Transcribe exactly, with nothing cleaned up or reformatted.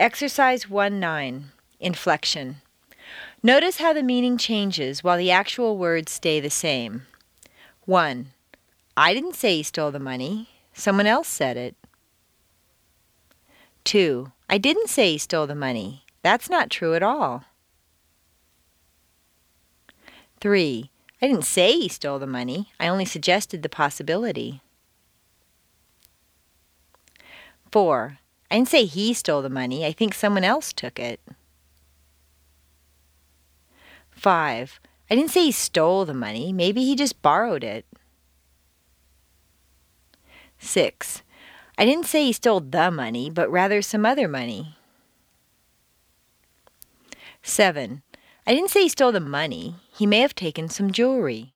Exercise one nine. Inflection. Notice how the meaning changes while the actual words stay the same. one. I didn't say he stole the money. Someone else said it. two. I didn't say he stole the money. That's not true at all. three. I didn't say he stole the money. I only suggested the possibility. four. I didn't say he stole the money. I think someone else took it. five. I didn't say he stole the money. Maybe he just borrowed it. six. I didn't say he stole the money, but rather some other money. seven. I didn't say he stole the money. He may have taken some jewelry.